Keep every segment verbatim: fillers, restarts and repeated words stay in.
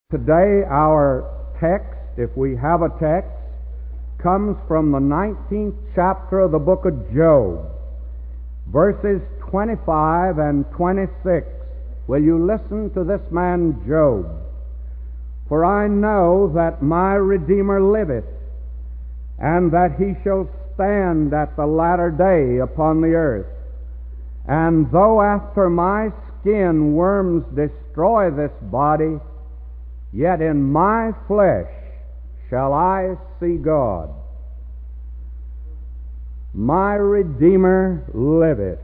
Today our text, if we have a text, comes from the nineteenth chapter of the book of Job, verses twenty-five and twenty-six. Will you listen to this man Job? For I know that my Redeemer liveth, and that he shall stand at the latter day upon the earth. And though after my skin worms destroy this body, yet in my flesh shall I see God. My Redeemer liveth.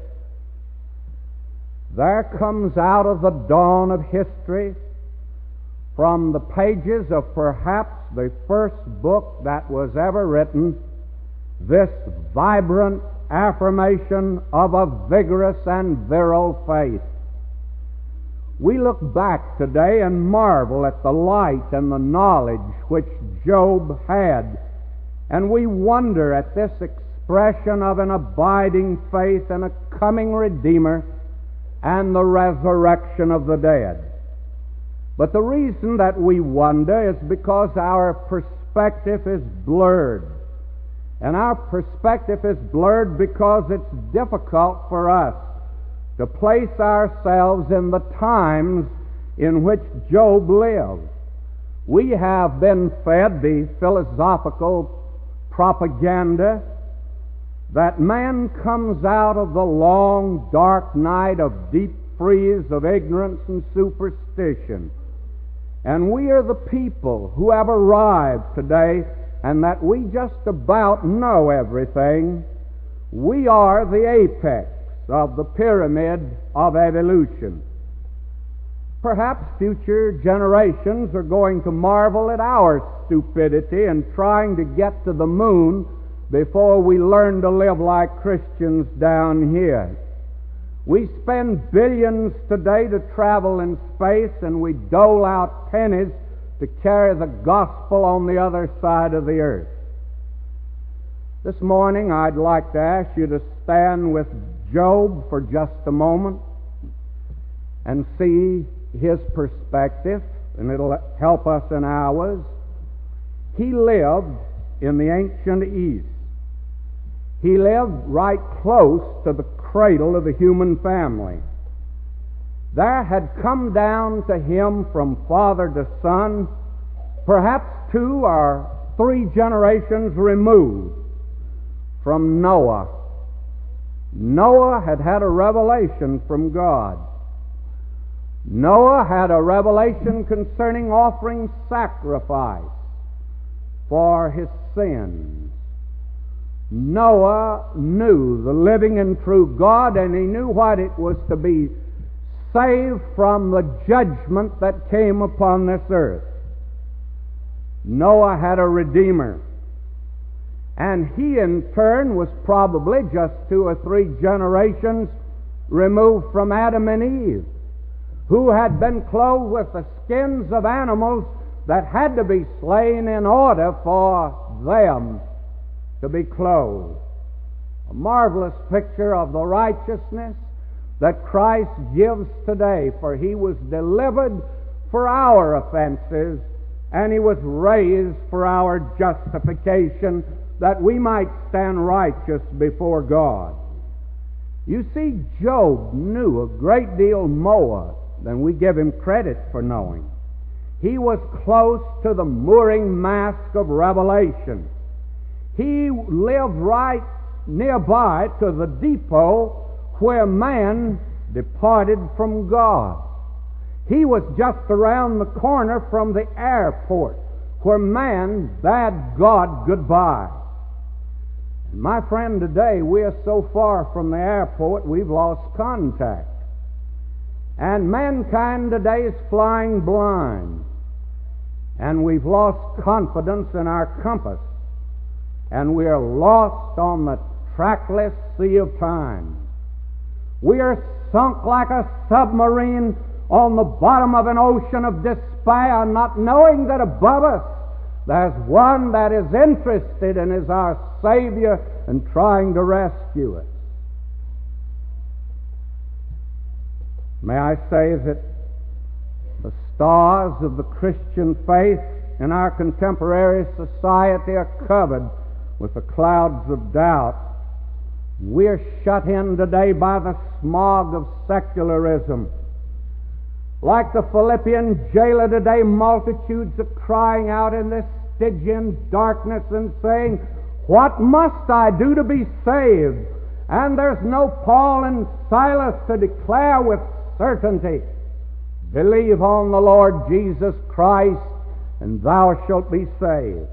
There comes out of the dawn of history, from the pages of perhaps the first book that was ever written, this vibrant affirmation of a vigorous and virile faith. We look back today and marvel at the light and the knowledge which Job had, and we wonder at this expression of an abiding faith in a coming Redeemer and the resurrection of the dead. But the reason that we wonder is because our perspective is blurred. And our perspective is blurred because it's difficult for us to place ourselves in the times in which Job lived. We have been fed the philosophical propaganda that man comes out of the long, dark night of deep freeze of ignorance and superstition. And we are the people who have arrived today, and that we just about know everything. We are the apex of the pyramid of evolution. Perhaps future generations are going to marvel at our stupidity in trying to get to the moon before we learn to live like Christians down here. We spend billions today to travel in space, and we dole out pennies to carry the gospel on the other side of the earth. This morning I'd like to ask you to stand with Job for just a moment and see his perspective, and it'll help us in ours. He lived in the ancient East. He lived right close to the cradle of the human family. There had come down to him from father to son, perhaps two or three generations removed, from Noah. Noah had had a revelation from God. Noah had a revelation concerning offering sacrifice for his sins. Noah knew the living and true God, and he knew what it was to be saved from the judgment that came upon this earth. Noah had a Redeemer. And he in turn was probably just two or three generations removed from Adam and Eve, who had been clothed with the skins of animals that had to be slain in order for them to be clothed. A marvelous picture of the righteousness that Christ gives today, for he was delivered for our offenses, and he was raised for our justification, that we might stand righteous before God. You see, Job knew a great deal more than we give him credit for knowing. He was close to the mooring mast of revelation. He lived right nearby to the depot where man departed from God. He was just around the corner from the airport where man bade God goodbye. My friend, today we are so far from the airport we've lost contact. And mankind today is flying blind. And we've lost confidence in our compass. And we are lost on the trackless sea of time. We are sunk like a submarine on the bottom of an ocean of despair, not knowing that above us there's one that is interested and is our Savior and trying to rescue us. May I say that the stars of the Christian faith in our contemporary society are covered with the clouds of doubt. We're shut in today by the smog of secularism. Like the Philippian jailer today, multitudes are crying out in this Stygian darkness and saying, "What must I do to be saved?" And there's no Paul and Silas to declare with certainty, "Believe on the Lord Jesus Christ, and thou shalt be saved."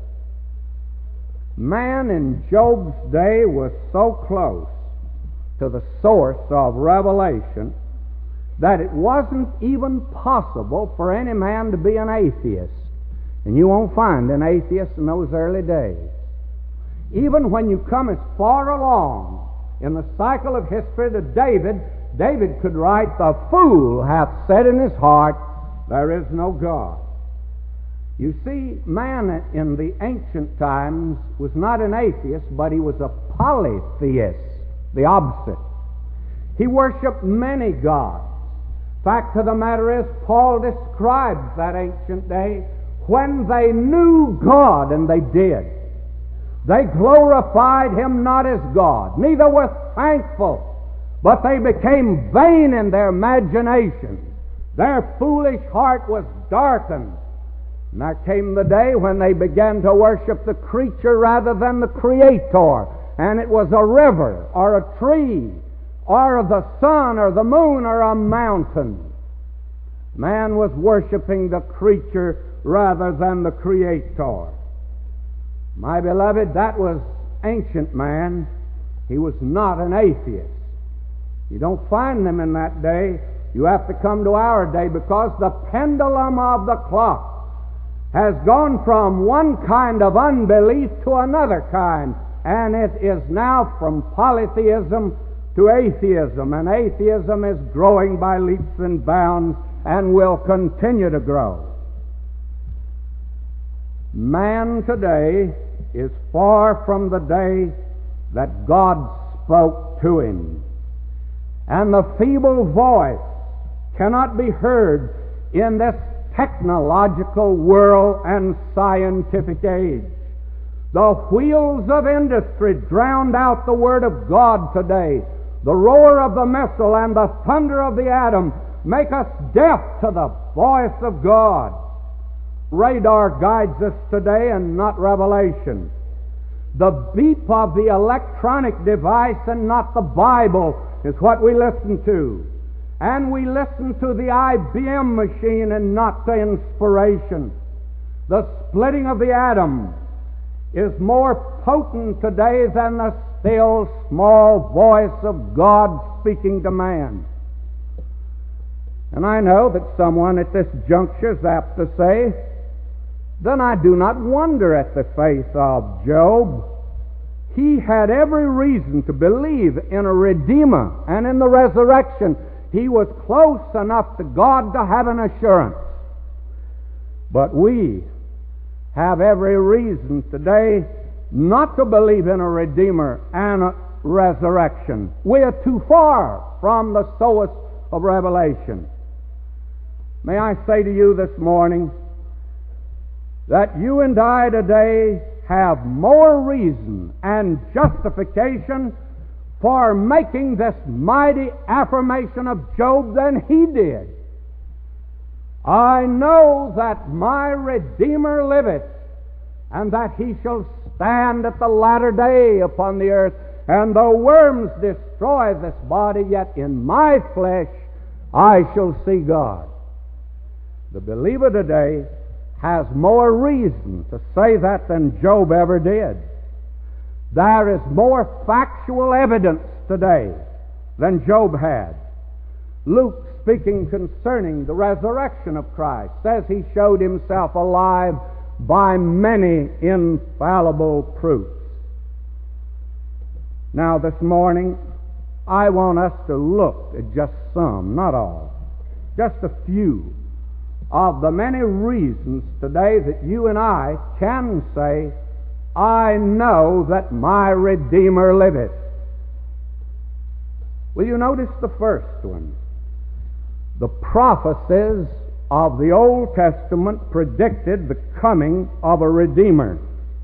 Man in Job's day was so close to the source of revelation that it wasn't even possible for any man to be an atheist. And you won't find an atheist in those early days. Even when you come as far along in the cycle of history to David, David could write, "The fool hath said in his heart, there is no God." You see, man in the ancient times was not an atheist, but he was a polytheist, the opposite. He worshiped many gods. Fact of the matter is, Paul describes that ancient day when they knew God, and they did. They glorified Him not as God, neither were thankful, but they became vain in their imagination. Their foolish heart was darkened. And there came the day when they began to worship the creature rather than the Creator. And it was a river, or a tree, or the sun, or the moon, or a mountain. Man was worshiping the creature rather than the Creator. My beloved, that was ancient man. He was not an atheist. You don't find them in that day. You have to come to our day, because the pendulum of the clock has gone from one kind of unbelief to another kind, and it is now from polytheism to atheism, and atheism is growing by leaps and bounds and will continue to grow. Man today is far from the day that God spoke to him, and the feeble voice cannot be heard in this technological world and scientific age. The wheels of industry drowned out the Word of God today. The roar of the missile and the thunder of the atom make us deaf to the voice of God. Radar guides us today and not revelation. The beep of the electronic device and not the Bible is what we listen to. And we listen to the I B M machine and not to inspiration. The splitting of the atom is more potent today than the still small voice of God speaking to man. And I know that someone at this juncture is apt to say, "Then I do not wonder at the faith of Job. He had every reason to believe in a Redeemer and in the resurrection. He was close enough to God to have an assurance." But we have every reason today not to believe in a Redeemer and a resurrection. We are too far from the source of revelation. May I say to you this morning that you and I today have more reason and justification for making this mighty affirmation of Job than he did. "I know that my Redeemer liveth, and that he shall stand at the latter day upon the earth. And though worms destroy this body, yet in my flesh I shall see God." The believer today has more reason to say that than Job ever did. There is more factual evidence today than Job had. Luke, speaking concerning the resurrection of Christ, says he showed himself alive by many infallible proofs. Now this morning, I want us to look at just some, not all, just a few of the many reasons today that you and I can say, "I know that my Redeemer liveth." Will you notice the first one? The prophecies of the Old Testament predicted the coming of a Redeemer.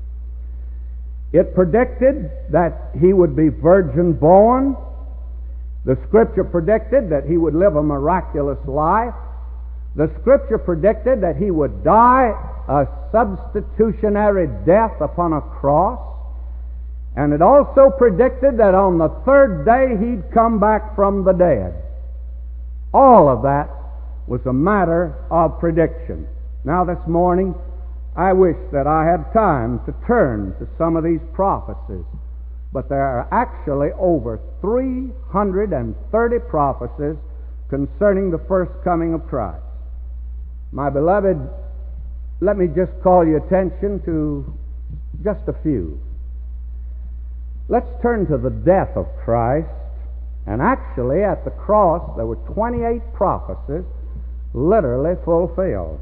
It predicted that he would be virgin born. The Scripture predicted that he would live a miraculous life. The Scripture predicted that he would die a substitutionary death upon a cross. And it also predicted that on the third day he'd come back from the dead. All of that was a matter of prediction. Now this morning, I wish that I had time to turn to some of these prophecies. But there are actually over three hundred thirty prophecies concerning the first coming of Christ. My beloved, let me just call your attention to just a few. Let's turn to the death of Christ. And actually, at the cross, there were twenty-eight prophecies literally fulfilled.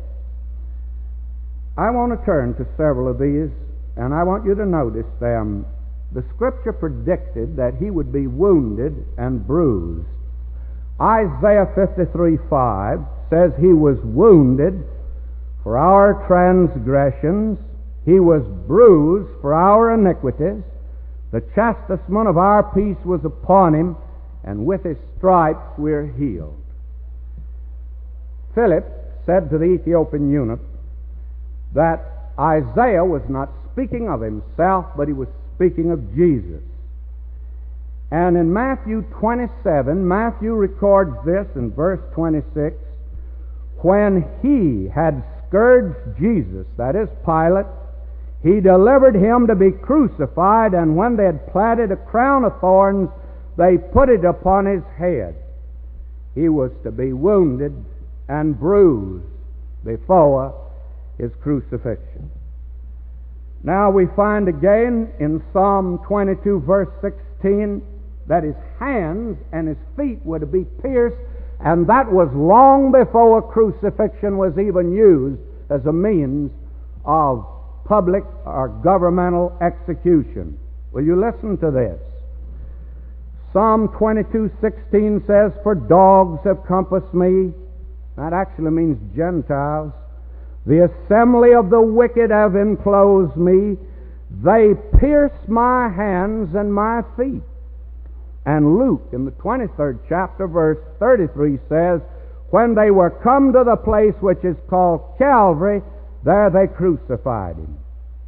I want to turn to several of these, and I want you to notice them. The Scripture predicted that he would be wounded and bruised. Isaiah fifty-three five says he was wounded for our transgressions, he was bruised for our iniquities, the chastisement of our peace was upon him, and with his stripes we're healed. Philip said to the Ethiopian eunuch that Isaiah was not speaking of himself, but he was speaking of Jesus. And in Matthew twenty-seven, Matthew records this in verse twenty-six, when he had scourged Jesus, that is Pilate, he delivered him to be crucified, and when they had platted a crown of thorns, they put it upon his head. He was to be wounded and bruised before his crucifixion. Now we find again in Psalm twenty-two verse sixteen that his hands and his feet were to be pierced, and that was long before crucifixion was even used as a means of public or governmental execution. Will you listen to this? Psalm twenty-two sixteen says, "For dogs have compassed me." That actually means Gentiles. "The assembly of the wicked have enclosed me. They pierce my hands and my feet." And Luke, in the twenty-third chapter, verse thirty-three says, "When they were come to the place which is called Calvary, there they crucified him."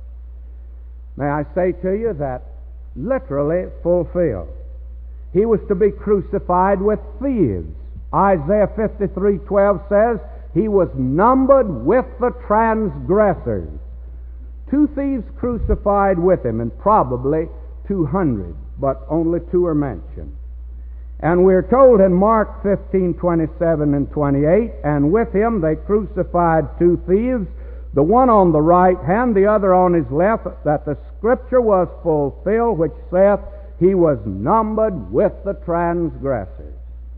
May I say to you that literally fulfilled. He was to be crucified with thieves. Isaiah fifty-three twelve says, he was numbered with the transgressors. Two thieves crucified with him, and probably two hundred, but only two are mentioned. And we're told in Mark fifteen twenty-seven and twenty-eight, "And with him they crucified two thieves, the one on the right hand, the other on his left, that the scripture was fulfilled, which saith, he was numbered with the transgressors."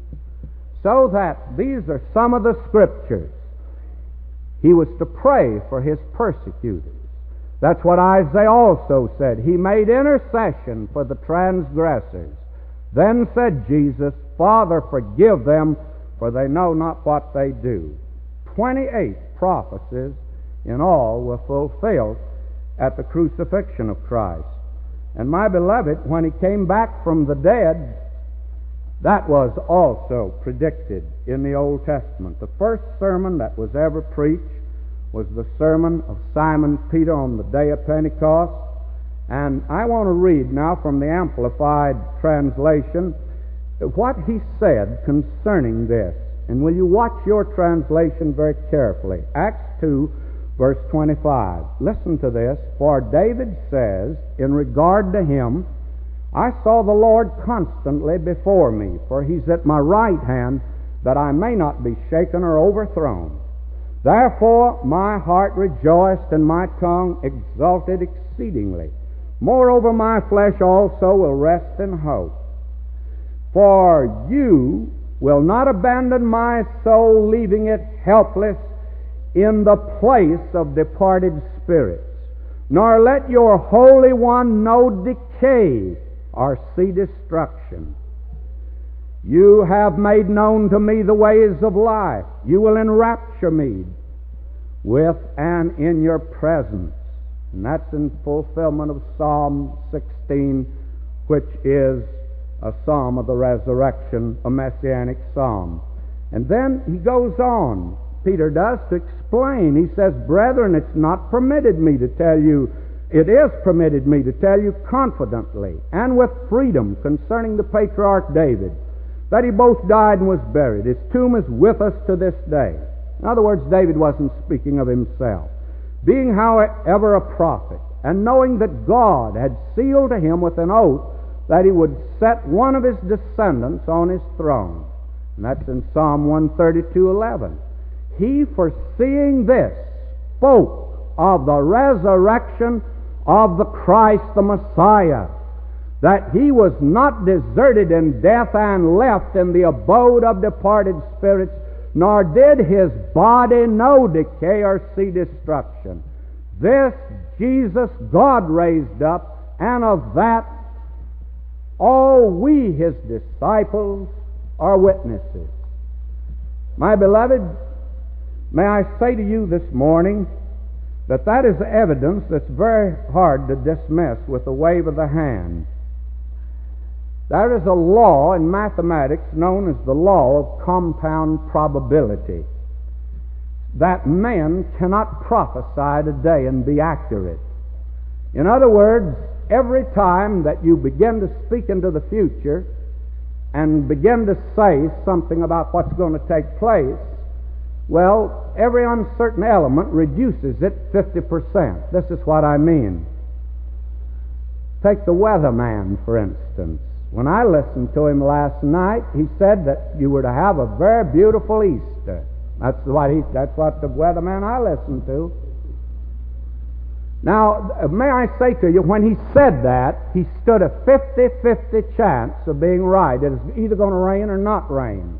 So that these are some of the scriptures. He was to pray for his persecutors. That's what Isaiah also said. He made intercession for the transgressors. Then said Jesus, "Father, forgive them, for they know not what they do." Twenty-eight prophecies in all were fulfilled at the crucifixion of Christ. And my beloved, when he came back from the dead, that was also predicted in the Old Testament. The first sermon that was ever preached was the sermon of Simon Peter on the day of Pentecost. And I want to read now from the Amplified Translation what he said concerning this. And will you watch your translation very carefully? Acts two, verse twenty-five. Listen to this. "For David says, in regard to him, I saw the Lord constantly before me, for he's at my right hand, that I may not be shaken or overthrown. Therefore my heart rejoiced, and my tongue exulted exceedingly. Moreover my flesh also will rest in hope. For you will not abandon my soul, leaving it helpless in the place of departed spirits, nor let your Holy One know decay or see destruction." You have made known to me the ways of life. You will enrapture me with and in your presence. And that's in fulfillment of Psalm sixteen, which is a psalm of the resurrection, a messianic psalm. And then he goes on, Peter does, to explain. He says, brethren, it's not permitted me to tell you, it is permitted me to tell you confidently and with freedom concerning the patriarch David, that he both died and was buried. His tomb is with us to this day. In other words, David wasn't speaking of himself. Being, however, a prophet, and knowing that God had sealed to him with an oath that he would set one of his descendants on his throne. And that's in Psalm one thirty-two eleven. He, foreseeing this, spoke of the resurrection of the Christ the Messiah, that he was not deserted in death and left in the abode of departed spirits, nor did his body know decay or see destruction. This Jesus God raised up, and of that all we, his disciples, are witnesses. My beloved, may I say to you this morning that that is evidence that's very hard to dismiss with a wave of the hand. There is a law in mathematics known as the law of compound probability, that men cannot prophesy today and be accurate. In other words, every time that you begin to speak into the future and begin to say something about what's going to take place, well, every uncertain element reduces it fifty percent. This is what I mean. Take the weatherman, for instance. When I listened to him last night, he said that you were to have a very beautiful Easter. That's what he, that's what the weatherman I listened to. Now, may I say to you, when he said that, he stood a fifty-fifty chance of being right. It's either going to rain or not rain.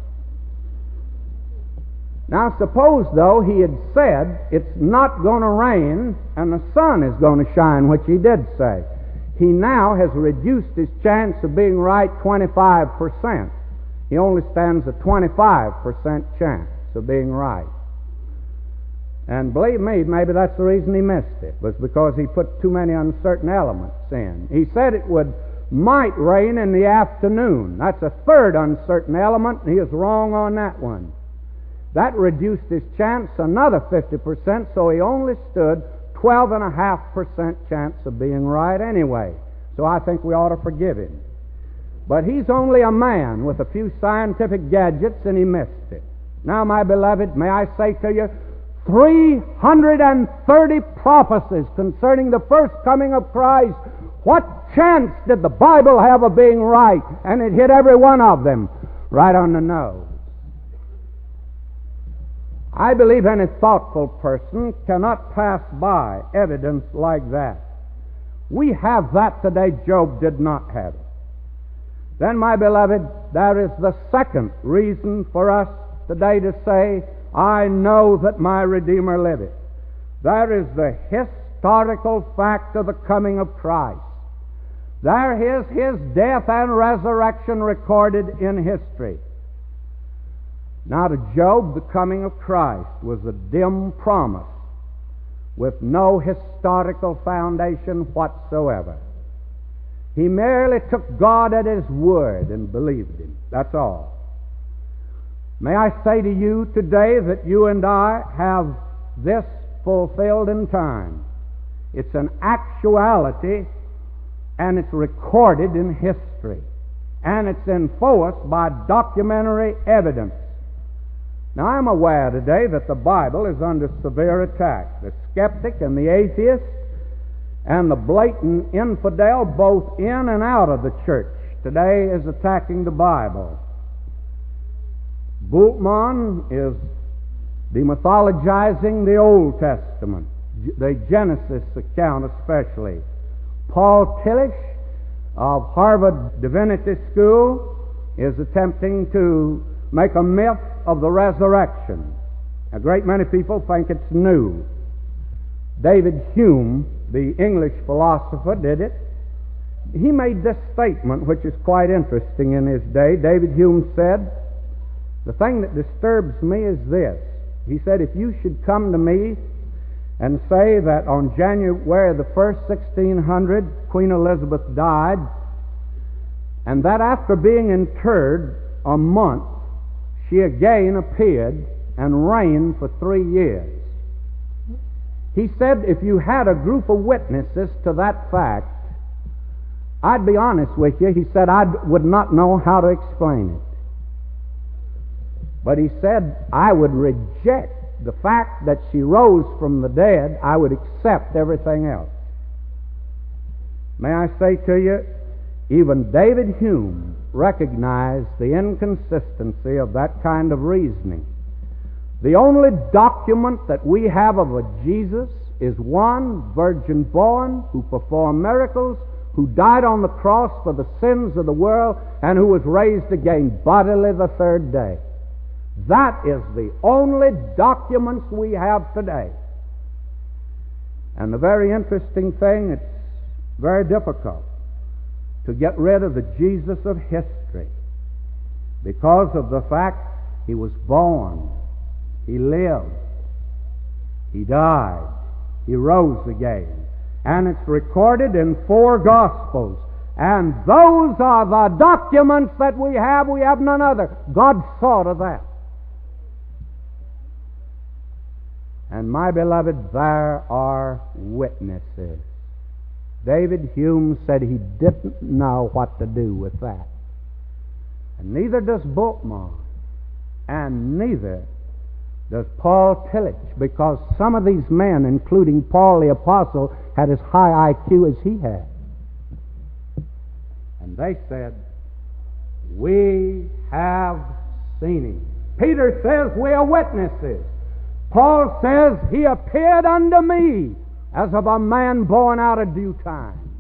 Now, suppose, though, he had said it's not going to rain and the sun is going to shine, which he did say. He now has reduced his chance of being right twenty-five percent. He only stands a twenty-five percent chance of being right. And believe me, maybe that's the reason he missed it, was because he put too many uncertain elements in. He said it would might rain in the afternoon. That's a third uncertain element, and he was wrong on that one. That reduced his chance another fifty percent, so he only stood twelve and a half percent chance of being right anyway. So I think we ought to forgive him. But he's only a man with a few scientific gadgets, and he missed it. Now, my beloved, may I say to you, three hundred thirty prophecies concerning the first coming of Christ. What chance did the Bible have of being right? And it hit every one of them right on the nose. I believe any thoughtful person cannot pass by evidence like that. We have that today. Job did not have it. Then, my beloved, there is the second reason for us today to say, I know that my Redeemer liveth. There is the historical fact of the coming of Christ. There is his death and resurrection recorded in history. Now, to Job, the coming of Christ was a dim promise with no historical foundation whatsoever. He merely took God at his word and believed him. That's all. May I say to you today that you and I have this fulfilled in time. It's an actuality, and it's recorded in history, and it's enforced by documentary evidence. Now, I'm aware today that the Bible is under severe attack. The skeptic and the atheist and the blatant infidel, both in and out of the church, today is attacking the Bible. Bultmann is demythologizing the Old Testament, the Genesis account especially. Paul Tillich of Harvard Divinity School is attempting to make a myth of the resurrection. A great many people think it's new. David Hume, the English philosopher, did it. he made this statement, which is quite interesting in his day. David Hume said, "The thing that disturbs me is this." He said, "If you should come to me and say that on January the first, sixteen hundred, Queen Elizabeth died, and that after being interred a month, she again appeared and reigned for three years. He said, if you had a group of witnesses to that fact, I'd be honest with you, he said, I would not know how to explain it. But he said, I would reject the fact that she rose from the dead. I would accept everything else. May I say to you, even David Hume recognized the inconsistency of that kind of reasoning. The only document that we have of a Jesus is one virgin born who performed miracles, who died on the cross for the sins of the world, and who was raised again bodily the third day. That is the only documents we have today. And the very interesting thing, it's very difficult to get rid of the Jesus of history because of the fact he was born, he lived, he died, he rose again. And it's recorded in four Gospels. And those are the documents that we have. We have none other. God saw to that. And my beloved, there are witnesses. David Hume said he didn't know what to do with that. And neither does Bultmann. And neither does Paul Tillich, because some of these men, including Paul the Apostle, had as high I Q as he had. And they said, we have seen him. Peter says, we are witnesses. Paul says, he appeared unto me as of a man born out of due time.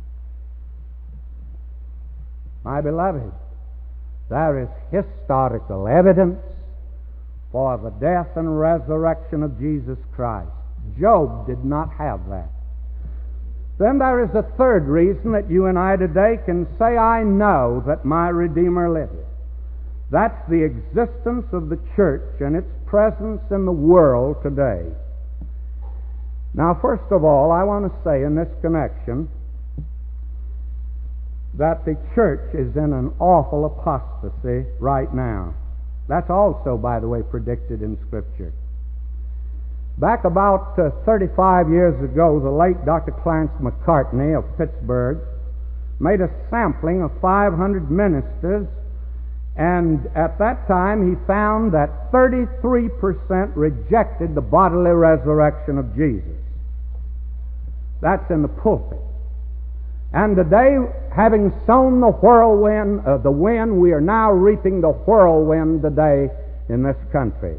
My beloved, there is historical evidence for the death and resurrection of Jesus Christ. Job did not have that. Then there is a third reason that you and I today can say, I know that my Redeemer liveth. That's the existence of the church and its presence in the world today. Now, first of all, I want to say in this connection that the church is in an awful apostasy right now. That's also, by the way, predicted in Scripture. Back about uh, thirty-five years ago, the late Doctor Clarence McCartney of Pittsburgh made a sampling of five hundred ministers, and at that time he found that thirty-three percent rejected the bodily resurrection of Jesus. That's in the pulpit. And today, having sown the whirlwind, uh, the wind, we are now reaping the whirlwind today in this country.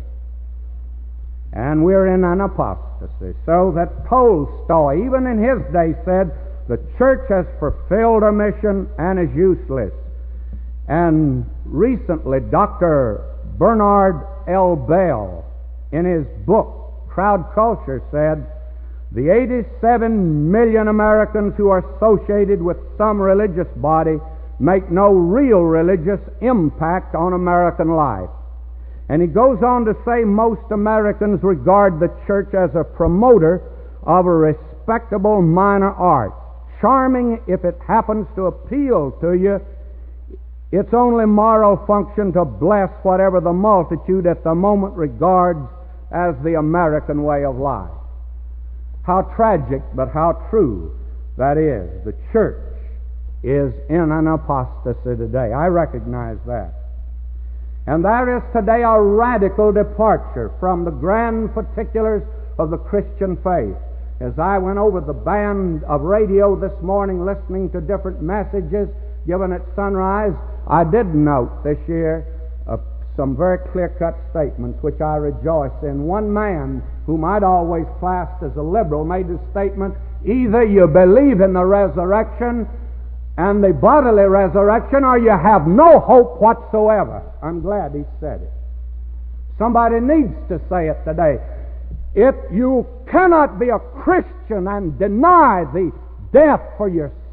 And we're in an apostasy. So that Tolstoy, even in his day, said, the church has fulfilled her mission and is useless. And recently, Doctor Bernard L. Bell, in his book, Crowd Culture, said, the eighty-seven million Americans who are associated with some religious body make no real religious impact on American life. And he goes on to say most Americans regard the church as a promoter of a respectable minor art. Charming if it happens to appeal to you, its only moral function to bless whatever the multitude at the moment regards as the American way of life. How tragic, but how true that is. The church is in an apostasy today. I recognize that. And there is today a radical departure from the grand particulars of the Christian faith. As I went over the band of radio this morning listening to different messages given at sunrise, I did note this year uh, some very clear-cut statements which I rejoice in. One man, whom I'd always classed as a liberal, made the statement, either you believe in the resurrection and the bodily resurrection, or you have no hope whatsoever. I'm glad he said it. Somebody needs to say it today. If you cannot be a Christian and deny the death for your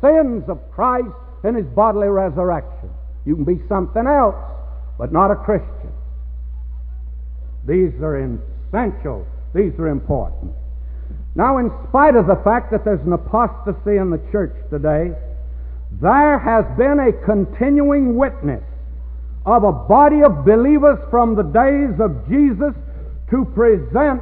sins of Christ and His bodily resurrection. You can be something else, but not a Christian. These are essential. These are important. Now, in spite of the fact that there's an apostasy in the church today, there has been a continuing witness of a body of believers from the days of Jesus to present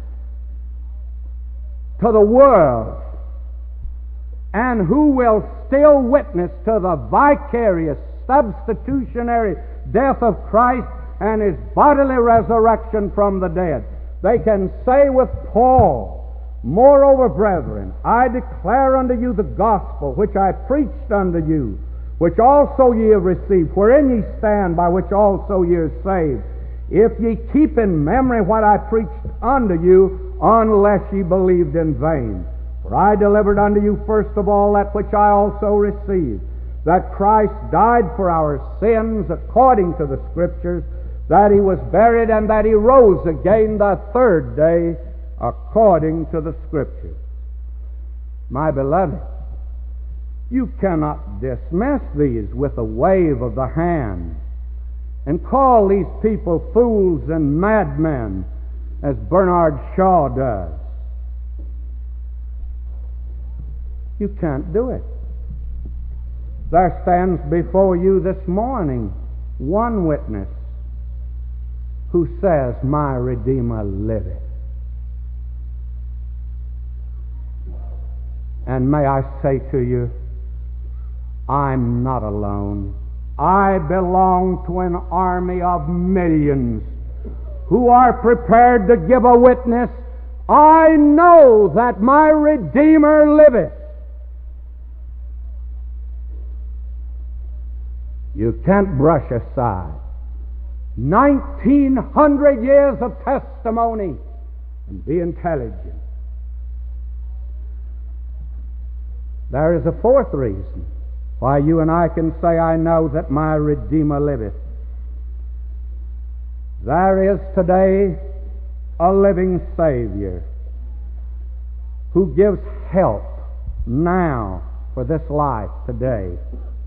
to the world, and who will still witness to the vicarious, substitutionary death of Christ and His bodily resurrection from the dead. They can say with Paul, "Moreover, brethren, I declare unto you the gospel which I preached unto you, which also ye have received, wherein ye stand, by which also ye are saved, if ye keep in memory what I preached unto you, unless ye believed in vain. For I delivered unto you first of all that which I also received, that Christ died for our sins according to the Scriptures, that He was buried, and that He rose again the third day according to the Scriptures." My beloved, you cannot dismiss these with a wave of the hand and call these people fools and madmen, as Bernard Shaw does. You can't do it. There stands before you this morning one witness who says, "My Redeemer liveth." And may I say to you, I'm not alone. I belong to an army of millions who are prepared to give a witness. I know that my Redeemer liveth. You can't brush aside nineteen hundred years of testimony and be intelligent. There is a fourth reason why you and I can say, "I know that my Redeemer liveth." There is today a living Savior who gives help now for this life today.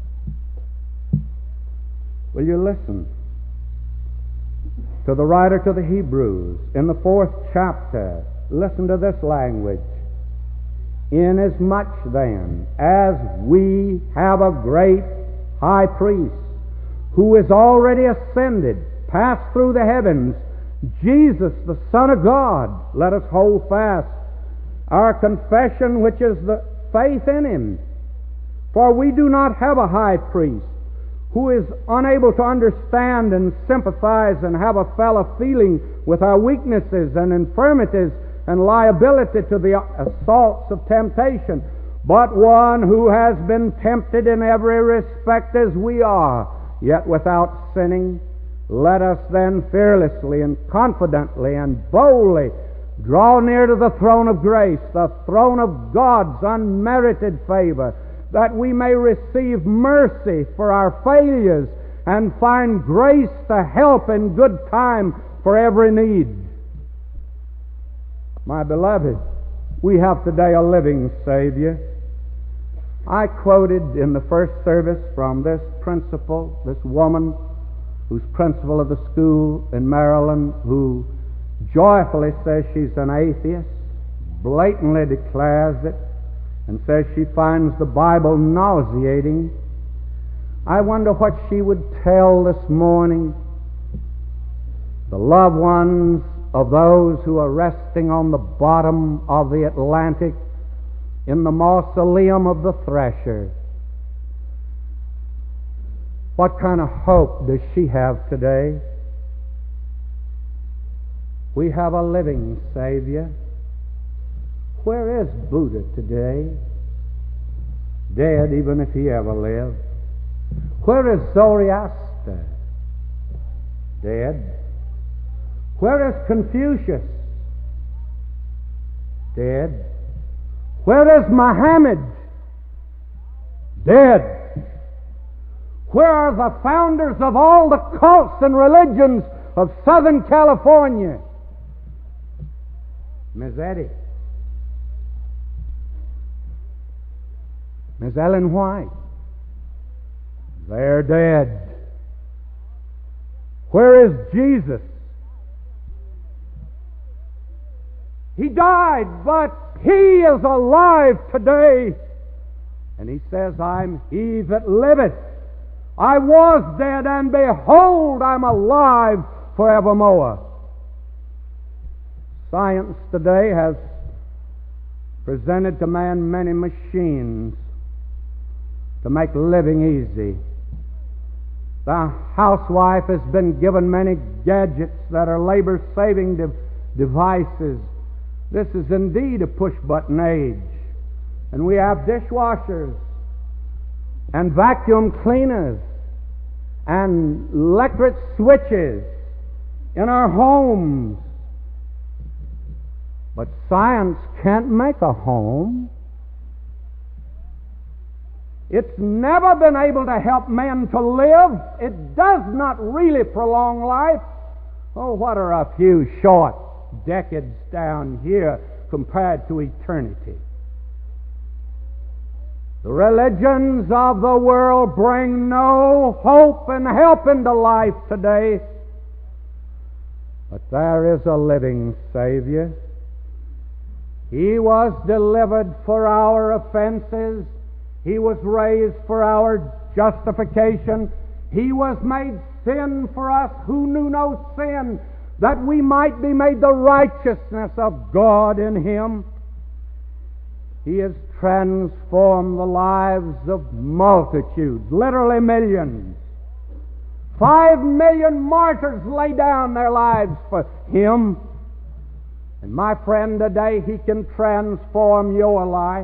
Will you listen to the writer to the Hebrews in the fourth chapter? Listen to this language. "Inasmuch then as we have a great high priest who is already ascended, passed through the heavens, Jesus the Son of God, let us hold fast our confession, which is the faith in Him. For we do not have a high priest who is unable to understand and sympathize and have a fellow feeling with our weaknesses and infirmities and liability to the assaults of temptation, but one who has been tempted in every respect as we are, yet without sinning. Let us then fearlessly and confidently and boldly draw near to the throne of grace, the throne of God's unmerited favor, that we may receive mercy for our failures and find grace to help in good time for every need." My beloved, we have today a living Savior. I quoted in the first service from this principal, this woman who's principal of the school in Maryland, who joyfully says she's an atheist, blatantly declares it, and says she finds the Bible nauseating. I wonder what she would tell this morning the loved ones of those who are resting on the bottom of the Atlantic in the mausoleum of the thresher. What kind of hope does she have today? We have a living Savior. Where is Buddha today? Dead, even if he ever lived. Where is Zoroaster? Dead. Where is Confucius? Dead. Where is Muhammad? Dead. Where are the founders of all the cults and religions of Southern California? Mazzetti. Miss Ellen White, they're dead. Where is Jesus? He died, but He is alive today. And He says, I'm He that liveth. I was dead, and behold, I'm alive forevermore. Science today has presented to man many machines to make living easy. The housewife has been given many gadgets that are labor-saving de- devices. This is indeed a push-button age. And we have dishwashers and vacuum cleaners and electric switches in our homes. But science can't make a home. It's never been able to help men to live. It does not really prolong life. Oh, what are a few short decades down here compared to eternity? The religions of the world bring no hope and help into life today. But there is a living Savior. He was delivered for our offenses. He was raised for our justification. He was made sin for us who knew no sin, that we might be made the righteousness of God in Him. He has transformed the lives of multitudes, literally millions. Five million martyrs lay down their lives for Him. And my friend, today He can transform your life.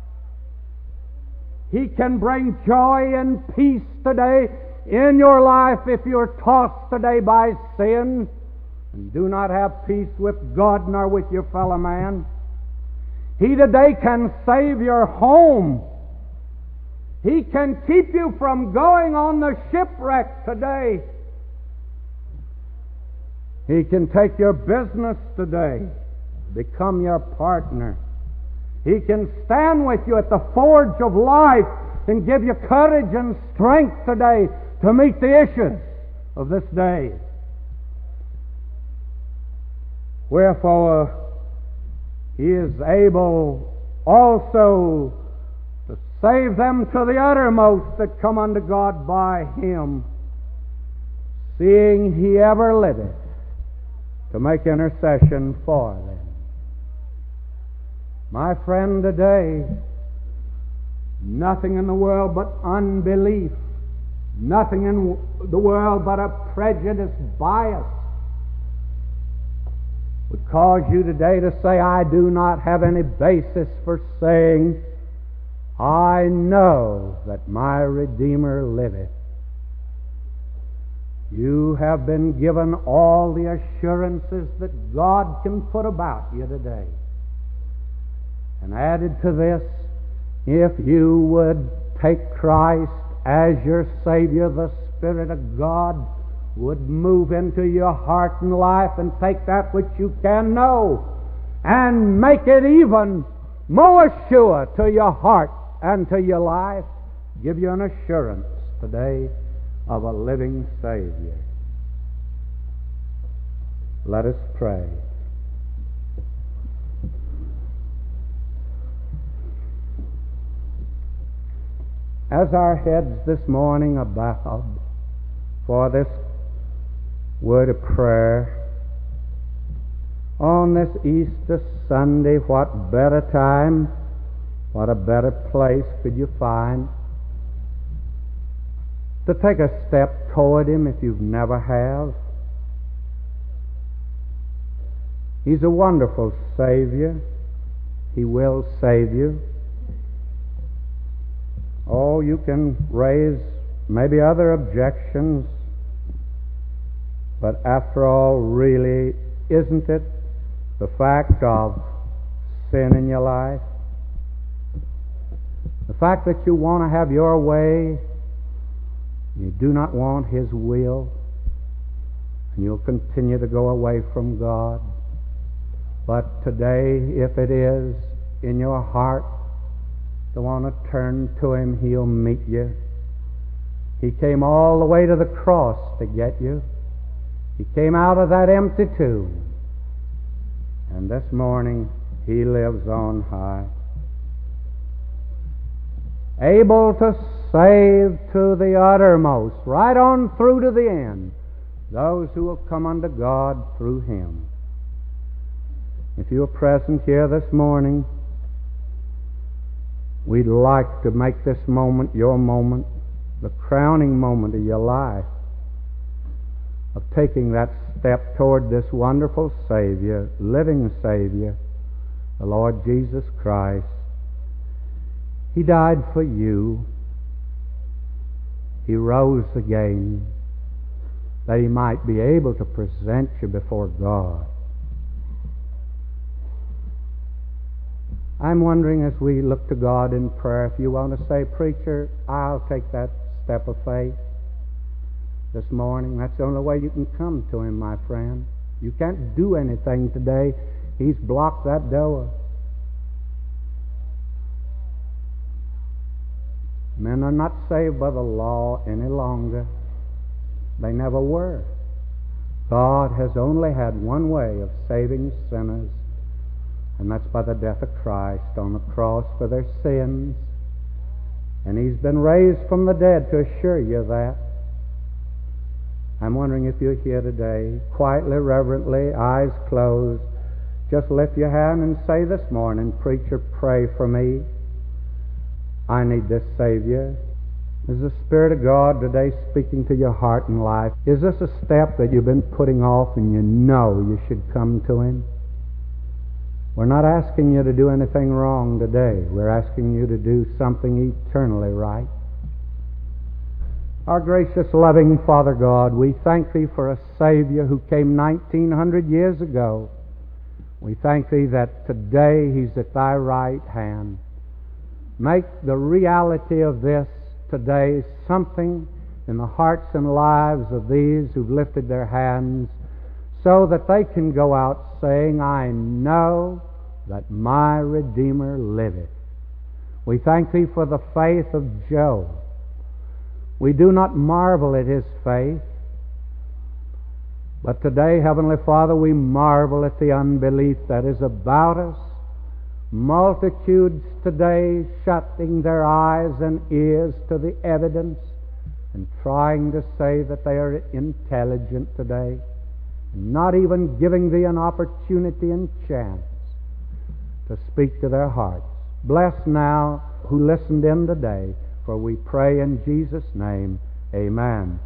He can bring joy and peace today in your life if you're tossed today by sin and do not have peace with God nor with your fellow man. He today can save your home. He can keep you from going on the shipwreck today. He can take your business today, become your partner. He can stand with you at the forge of life and give you courage and strength today to meet the issues of this day. Wherefore, He is able also to save them to the uttermost that come unto God by Him, seeing He ever liveth to make intercession for them. My friend, today, nothing in the world but unbelief, nothing in the world but a prejudiced bias would cause you today to say, I do not have any basis for saying, I know that my Redeemer liveth. You have been given all the assurances that God can put about you today. And added to this, if you would take Christ as your Savior, the Spirit of God would move into your heart and life and take that which you can know and make it even more sure to your heart and to your life. Give you an assurance today of a living Savior. Let us pray. As our heads this morning are bowed for this word of prayer, on this Easter Sunday, what better time, what a better place could you find to take a step toward Him if you've never have? He's a wonderful Savior. He will save you. Oh, you can raise maybe other objections, but after all, really, isn't it the fact of sin in your life? The fact that you want to have your way, you do not want His will, and you'll continue to go away from God. But today, if it is in your heart you want to turn to Him, He'll meet you. He came all the way to the cross to get you. He came out of that empty tomb. And this morning, He lives on high, able to save to the uttermost, right on through to the end, those who will come unto God through Him. If you are present here this morning, we'd like to make this moment your moment, the crowning moment of your life, of taking that step toward this wonderful Savior, living Savior, the Lord Jesus Christ. He died for you. He rose again that He might be able to present you before God. I'm wondering, as we look to God in prayer, if you want to say, "Preacher, I'll take that step of faith this morning." That's the only way you can come to Him, my friend. You can't do anything today. He's blocked that door. Men are not saved by the law any longer. They never were. God has only had one way of saving sinners, and that's by the death of Christ on the cross for their sins. And He's been raised from the dead to assure you that. I'm wondering if you're here today, quietly, reverently, eyes closed, just lift your hand and say this morning, "Preacher, pray for me. I need this Savior." Is the Spirit of God today speaking to your heart and life? Is this a step that you've been putting off and you know you should come to Him? We're not asking you to do anything wrong today. We're asking you to do something eternally right. Our gracious, loving Father God, we thank Thee for a Savior who came nineteen hundred years ago. We thank Thee that today He's at Thy right hand. Make the reality of this today something in the hearts and lives of these who've lifted their hands, so that they can go out saying, "I know that my Redeemer liveth." We thank Thee for the faith of Job. We do not marvel at his faith, but today, Heavenly Father, we marvel at the unbelief that is about us. Multitudes today shutting their eyes and ears to the evidence and trying to say that they are intelligent today, not even giving Thee an opportunity and chance to speak to their hearts. Bless now who listened in today, for we pray in Jesus' name. Amen.